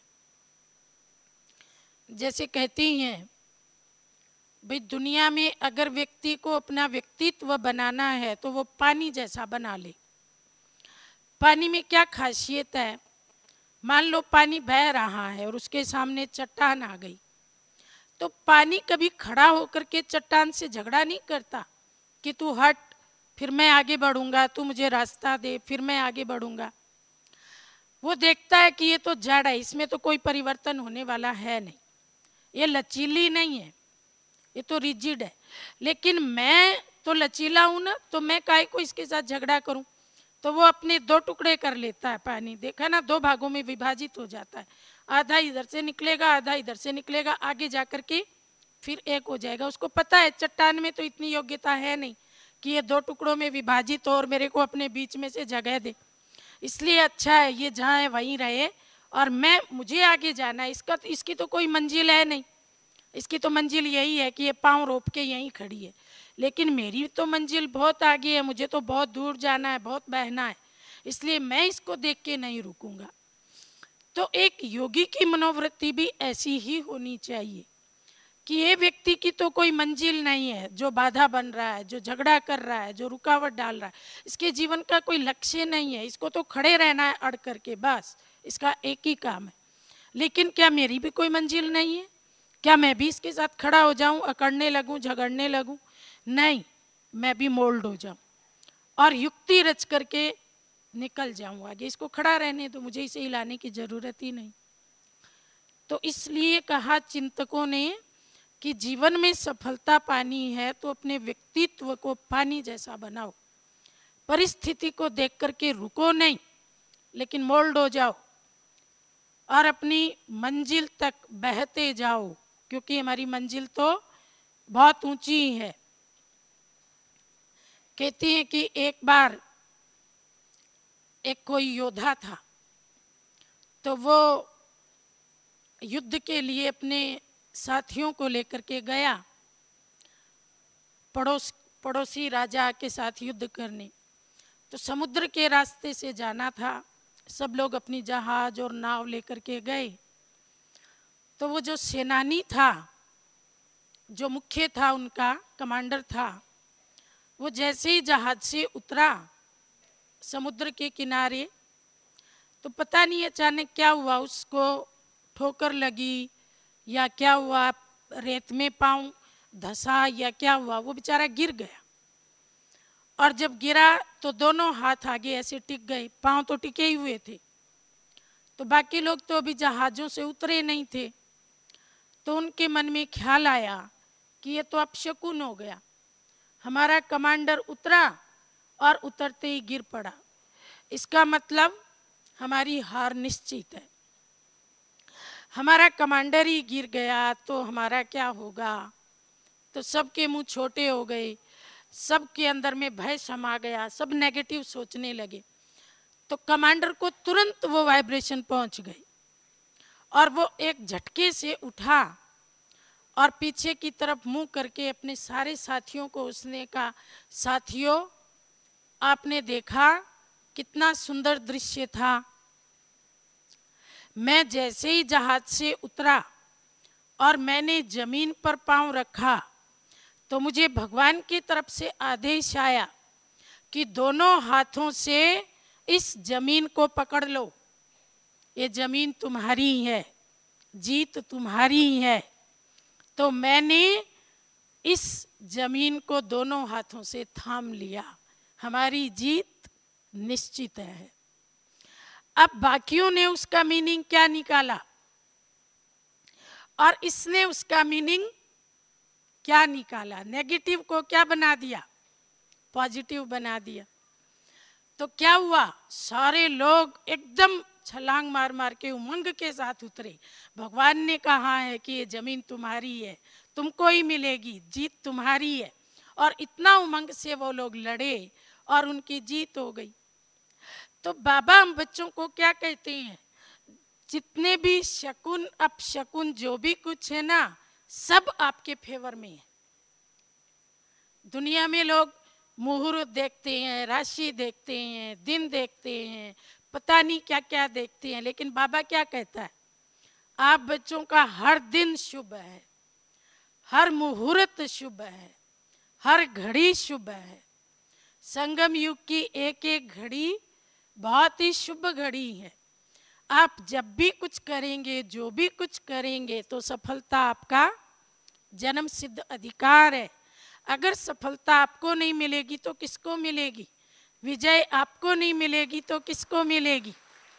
जैसे कहते हैं भाई, दुनिया में अगर व्यक्ति को अपना व्यक्तित्व बनाना है तो वो पानी जैसा बना ले। पानी में क्या खासियत है, मान लो पानी बह रहा है और उसके सामने चट्टान आ गई, तो पानी कभी खड़ा होकर के चट्टान से झगड़ा नहीं करता कि तू हट, फिर मैं आगे बढ़ूंगा, तू मुझे रास्ता दे, फिर मैं आगे बढ़ूंगा। वो देखता है कि ये तो जड़ है, इसमें तो कोई परिवर्तन होने वाला है नहीं, ये लचीली नहीं है, ये तो रिजिड है। लेकिन मैं तो लचीला हूं ना, तो मैं काहे को इसके साथ झगड़ा करूं। तो वो अपने दो टुकड़े कर लेता है। पानी देखा ना, दो भागों में विभाजित हो जाता है, आधा इधर से निकलेगा, आधा इधर से निकलेगा, आगे जाकर के फिर एक हो जाएगा। उसको पता है चट्टान में तो इतनी योग्यता है नहीं कि ये दो टुकड़ों में विभाजित हो और मेरे को अपने बीच में से जगह दे, इसलिए अच्छा है ये जहाँ है वहीं रहे, और मैं मुझे आगे जाना है। इसका इसकी तो कोई मंजिल है नहीं, इसकी तो मंजिल यही है कि ये पाँव रोप के यहीं खड़ी है, लेकिन मेरी तो मंजिल बहुत आगे है, मुझे तो बहुत दूर जाना है, बहुत बहना है, इसलिए मैं इसको देख के नहीं रुकूंगा। तो एक योगी की मनोवृत्ति भी ऐसी ही होनी चाहिए कि ये व्यक्ति की तो कोई मंजिल नहीं है, जो बाधा बन रहा है, जो झगड़ा कर रहा है, जो रुकावट डाल रहा है, इसके जीवन का कोई लक्ष्य नहीं है, इसको तो खड़े रहना है अड़ करके, बस इसका एक ही काम है। लेकिन क्या मेरी भी कोई मंजिल नहीं है? क्या मैं भी इसके साथ खड़ा हो जाऊं, अकड़ने लगूं, झगड़ने लगूं? नहीं, मैं भी मोल्ड हो जाऊं और युक्ति रच करके निकल जाऊं आगे, इसको खड़ा रहने तो मुझे इसे हिलाने की जरूरत ही नहीं। तो इसलिए कहा चिंतकों ने कि जीवन में सफलता पानी है तो अपने व्यक्तित्व को पानी जैसा बनाओ, परिस्थिति को देख करके रुको नहीं, लेकिन मोल्ड हो जाओ और अपनी मंजिल तक बहते जाओ, क्योंकि हमारी मंजिल तो बहुत ऊंची है। कहती हैं कि एक बार एक कोई योद्धा था, तो वो युद्ध के लिए अपने साथियों को लेकर के गया पड़ोस पड़ोसी राजा के साथ युद्ध करने। तो समुद्र के रास्ते से जाना था, सब लोग अपनी जहाज और नाव लेकर के गए। तो वो जो सेनानी था, जो मुख्य था, उनका कमांडर था, वो जैसे ही जहाज से उतरा समुद्र के किनारे, तो पता नहीं अचानक क्या हुआ, उसको ठोकर लगी या क्या हुआ, रेत में पांव धंसा या क्या हुआ, वो बेचारा गिर गया। और जब गिरा तो दोनों हाथ आगे ऐसे टिक गए, पांव तो टिके ही हुए थे। तो बाकी लोग तो अभी जहाजों से उतरे नहीं थे। तो उनके मन में ख्याल आया कि ये तो अपशकुन हो गया, हमारा कमांडर उतरा और उतरते ही गिर पड़ा, इसका मतलब हमारी हार निश्चित है। हमारा कमांडर ही गिर गया तो हमारा क्या होगा। तो सबके मुंह छोटे हो गए, सबके अंदर में भय समा गया, सब नेगेटिव सोचने लगे। तो कमांडर को तुरंत वो वाइब्रेशन पहुंच गई और वो एक झटके से उठा और पीछे की तरफ मुंह करके अपने सारे साथियों को उसने कहा, साथियों आपने देखा कितना सुंदर दृश्य था। मैं जैसे ही जहाज से उतरा और मैंने जमीन पर पांव रखा तो मुझे भगवान की तरफ से आदेश आया कि दोनों हाथों से इस जमीन को पकड़ लो, ये जमीन तुम्हारी है, जीत तुम्हारी है। तो मैंने इस जमीन को दोनों हाथों से थाम लिया, हमारी जीत निश्चित है। अब बाकियों ने उसका मीनिंग क्या निकाला और इसने उसका मीनिंग क्या निकाला, नेगेटिव को क्या बना दिया, पॉजिटिव बना दिया। तो क्या हुआ, सारे लोग एकदम छलांग मार मार के उमंग के साथ उतरे। भगवान ने कहा है कि ये जमीन तुम्हारी है, तुमको ही मिलेगी, जीत तुम्हारी है। और इतना उमंग से वो लोग लड़े और उनकी जीत हो गई। तो बाबा हम बच्चों को क्या कहते हैं, जितने भी शकुन अपशकुन जो भी कुछ है ना, सब आपके फेवर में है। दुनिया में लोग मुहूर्त देखते हैं, राशि देखते हैं, दिन देखते हैं, पता नहीं क्या क्या देखते हैं, लेकिन बाबा क्या कहता है, आप बच्चों का हर दिन शुभ है, हर मुहूर्त शुभ है, हर घड़ी शुभ है। संगम युग की एक एक घड़ी बहुत ही शुभ घड़ी है। आप जब भी कुछ करेंगे, जो भी कुछ करेंगे, तो सफलता आपका जन्म सिद्ध अधिकार है। अगर सफलता आपको नहीं मिलेगी तो किसको मिलेगी, विजय आपको नहीं मिलेगी तो किसको मिलेगी।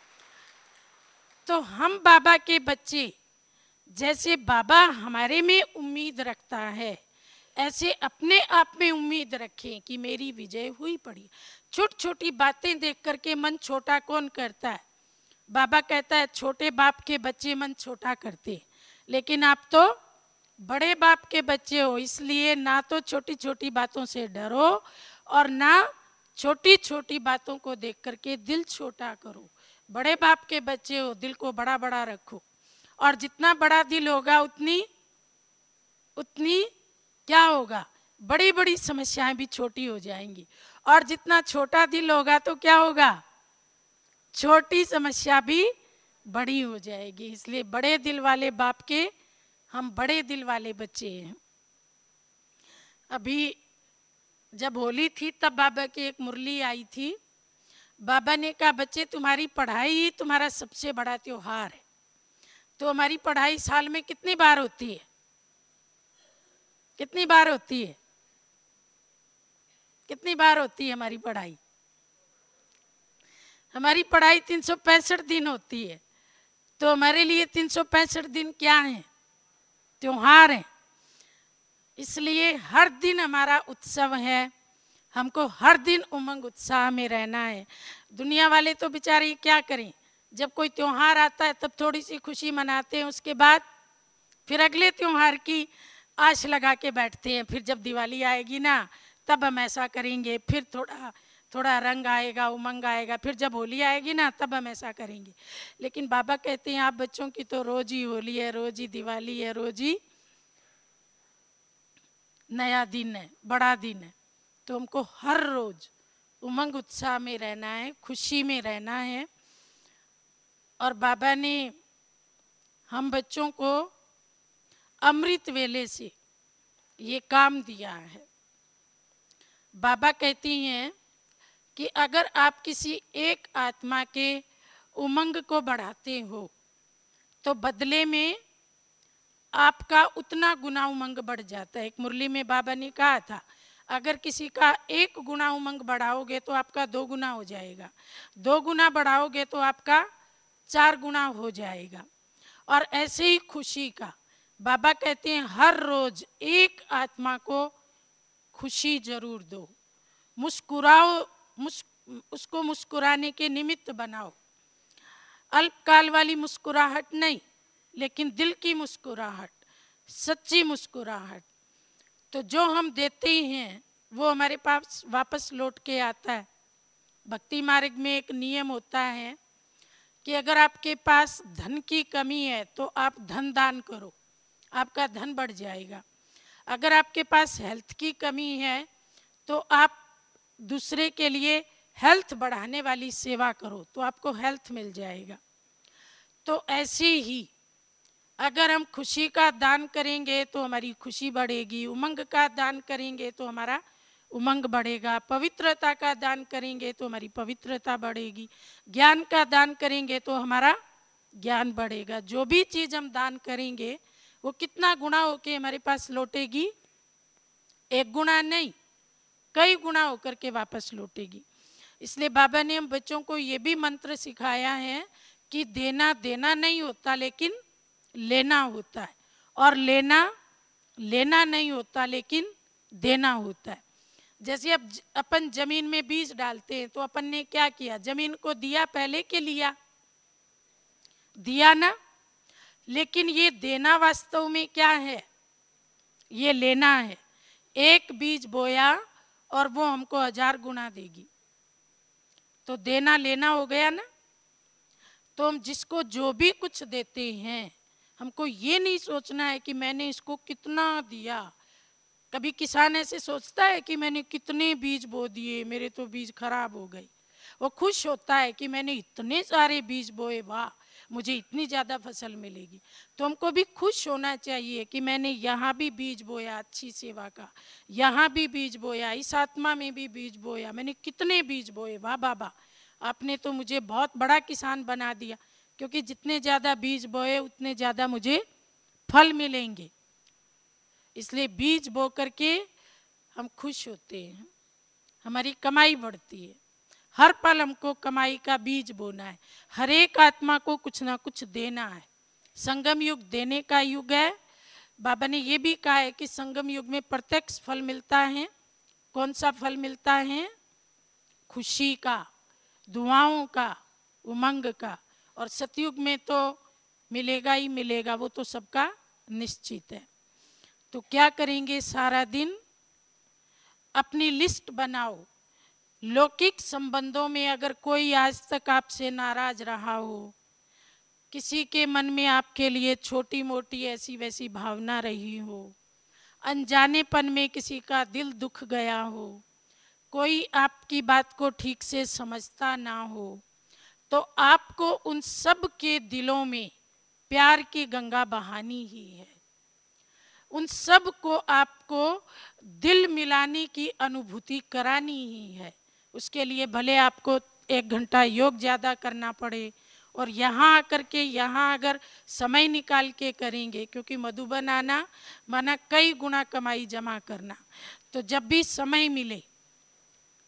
तो हम बाबा के बच्चे, जैसे बाबा हमारे में उम्मीद रखता है, ऐसे अपने आप में उम्मीद रखें कि मेरी विजय हुई पड़ी। छोटी छोटी बातें देख करके मन छोटा कौन करता है। बाबा कहता है छोटे बाप के बच्चे मन छोटा करते, लेकिन आप तो बड़े बाप के बच्चे हो, इसलिए ना तो छोटी छोटी बातों से डरो और ना छोटी छोटी बातों को देख करके दिल छोटा करो। बड़े बाप के बच्चे हो, दिल को बड़ा बड़ा रखो, और जितना बड़ा दिल होगा उतनी उतनी क्या होगा, बड़ी बड़ी समस्याएं भी छोटी हो जाएंगी। और जितना छोटा दिल होगा तो क्या होगा, छोटी समस्या भी बड़ी हो जाएगी। इसलिए बड़े दिल वाले बाप के हम बड़े दिल वाले बच्चे हैं। अभी जब होली थी तब बाबा की एक मुरली आई थी। बाबा ने कहा बच्चे तुम्हारी पढ़ाई ही तुम्हारा सबसे बड़ा त्योहार है। तो हमारी पढ़ाई साल में कितनी बार होती है, कितनी बार होती है, कितनी बार होती है हमारी पढ़ाई। हमारी पढ़ाई तीन सौ पैंसठ दिन होती है, तो हमारे लिए तीन सौ पैंसठ दिन क्या है? त्योहार है। इसलिए हर दिन हमारा उत्सव है, हमको हर दिन उमंग उत्साह में रहना है। दुनिया वाले तो बेचारे क्या करें, जब कोई त्योहार आता है तब थोड़ी सी खुशी मनाते हैं, उसके बाद फिर अगले त्योहार की आश लगा के बैठते हैं। फिर जब दिवाली आएगी ना तब हम ऐसा करेंगे, फिर थोड़ा थोड़ा रंग आएगा, उमंग आएगा, फिर जब होली आएगी ना तब हम ऐसा करेंगे। लेकिन बाबा कहते हैं आप बच्चों की तो रोज ही होली है, रोज ही दिवाली है, रोज ही नया दिन है, बड़ा दिन है। तो हमको हर रोज उमंग उत्साह में रहना है, खुशी में रहना है। और बाबा ने हम बच्चों को अमृत वेले से ये काम दिया है। बाबा कहती हैं कि अगर आप किसी एक आत्मा के उमंग को बढ़ाते हो तो बदले में आपका उतना गुना उमंग बढ़ जाता है। एक मुरली में बाबा ने कहा था, अगर किसी का एक गुना उमंग बढ़ाओगे तो आपका दो गुना हो जाएगा, दो गुना बढ़ाओगे तो आपका चार गुना हो जाएगा। और ऐसे ही खुशी का बाबा कहते हैं हर रोज एक आत्मा को खुशी जरूर दो, मुस्कुराओ, मुस, उसको मुस्कुराने के निमित्त बनाओ। अल्पकाल वाली मुस्कुराहट नहीं, लेकिन दिल की मुस्कुराहट, सच्ची मुस्कुराहट। तो जो हम देते ही हैं वो हमारे पास वापस लौट के आता है। भक्ति मार्ग में एक नियम होता है कि अगर आपके पास धन की कमी है तो आप धन दान करो, आपका धन बढ़ जाएगा। अगर आपके पास हेल्थ की कमी है तो आप दूसरे के लिए हेल्थ बढ़ाने वाली सेवा करो, तो आपको हेल्थ मिल जाएगा। तो ऐसे ही अगर हम खुशी का दान करेंगे तो हमारी खुशी बढ़ेगी, उमंग का दान करेंगे तो हमारा उमंग बढ़ेगा, पवित्रता का दान करेंगे तो हमारी पवित्रता बढ़ेगी, ज्ञान का दान करेंगे तो हमारा ज्ञान बढ़ेगा। जो भी चीज हम दान करेंगे वो कितना गुना होके हमारे पास लौटेगी? एक गुना नहीं, कई गुना होकर के वापस लौटेगी। इसलिए बाबा ने हम बच्चों को ये भी मंत्र सिखाया है कि देना देना नहीं होता, लेकिन लेना होता है, और लेना लेना नहीं होता, लेकिन देना होता है। जैसे अब अपन जमीन में बीज डालते हैं तो अपन ने क्या किया, जमीन को दिया पहले के लिया, दिया ना। लेकिन ये देना वास्तव में क्या है? ये लेना है। एक बीज बोया और वो हमको हजार गुना देगी, तो देना लेना हो गया ना। तो हम जिसको जो भी कुछ देते हैं हमको ये नहीं सोचना है कि मैंने इसको कितना दिया। कभी किसान ऐसे सोचता है कि मैंने कितने बीज बो दिए, मेरे तो बीज खराब हो गए। वो खुश होता है कि मैंने इतने सारे बीज बोए, वाह मुझे इतनी ज़्यादा फसल मिलेगी। तो हमको भी खुश होना चाहिए कि मैंने यहाँ भी बीज बोया अच्छी सेवा का, यहाँ भी बीज बोया, इस आत्मा में भी बीज बोया, मैंने कितने बीज बोए, वाह बाबा आपने तो मुझे बहुत बड़ा किसान बना दिया। क्योंकि जितने ज़्यादा बीज बोए उतने ज़्यादा मुझे फल मिलेंगे। इसलिए बीज बो करके हम खुश होते हैं, हमारी कमाई बढ़ती है। हर पल हमको कमाई का बीज बोना है, हर एक आत्मा को कुछ ना कुछ देना है। संगम युग देने का युग है। बाबा ने ये भी कहा है कि संगम युग में प्रत्यक्ष फल मिलता है। कौन सा फल मिलता है? खुशी का, दुआओं का, उमंग का। और सतयुग में तो मिलेगा ही मिलेगा, वो तो सबका निश्चित है। तो क्या करेंगे? सारा दिन अपनी लिस्ट बनाओ। लौकिक संबंधों में अगर कोई आज तक आपसे नाराज रहा हो, किसी के मन में आपके लिए छोटी मोटी ऐसी वैसी भावना रही हो, अनजानेपन में किसी का दिल दुख गया हो, कोई आपकी बात को ठीक से समझता ना हो, तो आपको उन सब के दिलों में प्यार की गंगा बहानी ही है। उन सब को आपको दिल मिलाने की अनुभूति करानी ही है। उसके लिए भले आपको एक घंटा योग ज़्यादा करना पड़े, और यहाँ आकर के यहाँ अगर समय निकाल के करेंगे, क्योंकि मधुबन आना माना कई गुना कमाई जमा करना। तो जब भी समय मिले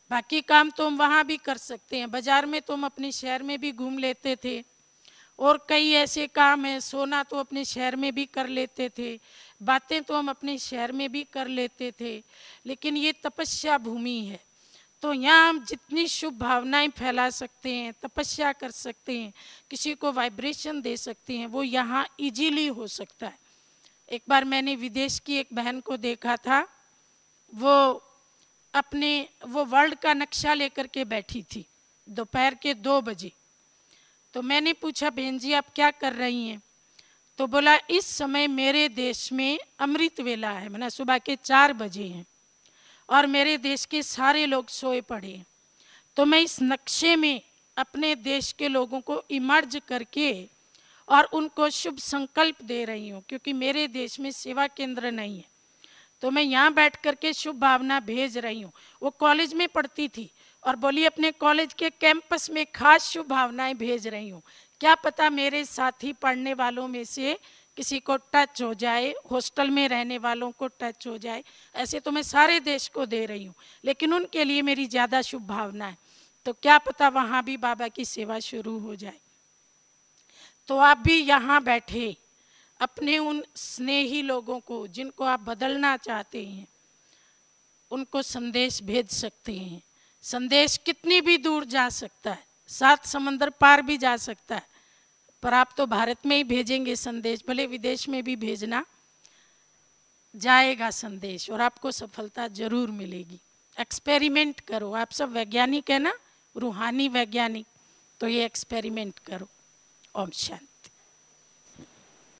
बाकी काम तो हम वहाँ भी कर सकते हैं, बाजार में तो हम अपने शहर में भी घूम लेते थे, और कई ऐसे काम हैं, सोना तो अपने शहर में भी कर लेते थे, बातें तो हम अपने शहर में भी कर लेते थे, लेकिन ये तपस्या भूमि है, तो यहाँ हम जितनी शुभ भावनाएं फैला सकते हैं, तपस्या कर सकते हैं, किसी को वाइब्रेशन दे सकते हैं, वो यहाँ इजीली हो सकता है। एक बार मैंने विदेश की एक बहन को देखा था, वो अपने वो वर्ल्ड का नक्शा लेकर के बैठी थी दोपहर के दो बजे। तो मैंने पूछा, बहन जी आप क्या कर रही हैं? तो बोला, इस समय मेरे देश में अमृत वेला है, मैंने सुबह के चार बजे हैं और मेरे देश के सारे लोग सोए पड़े हैं, तो मैं इस नक्शे में अपने देश के लोगों को इमर्ज करके और उनको शुभ संकल्प दे रही हूँ, क्योंकि मेरे देश में सेवा केंद्र नहीं है, तो मैं यहाँ बैठ करके शुभ भावना भेज रही हूँ। वो कॉलेज में पढ़ती थी और बोली अपने कॉलेज के कैंपस में खास शुभ भावनाएं भेज रही हूँ, क्या पता मेरे साथी पढ़ने वालों में से किसी को टच हो जाए, हॉस्टल में रहने वालों को टच हो जाए। ऐसे तो मैं सारे देश को दे रही हूँ, लेकिन उनके लिए मेरी ज़्यादा शुभ भावना है, तो क्या पता वहाँ भी बाबा की सेवा शुरू हो जाए। तो आप भी यहाँ बैठे अपने उन स्नेही लोगों को जिनको आप बदलना चाहते हैं, उनको संदेश भेज सकते हैं। संदेश कितनी भी दूर जा सकता है, सात समंदर पार भी जा सकता है, पर आप तो भारत में ही भेजेंगे संदेश, भले विदेश में भी भेजना, जाएगा संदेश और आपको सफलता जरूर मिलेगी। एक्सपेरिमेंट करो, आप सब वैज्ञानिक है ना, रूहानी वैज्ञानिक, तो ये एक्सपेरिमेंट करो। ओम शांति।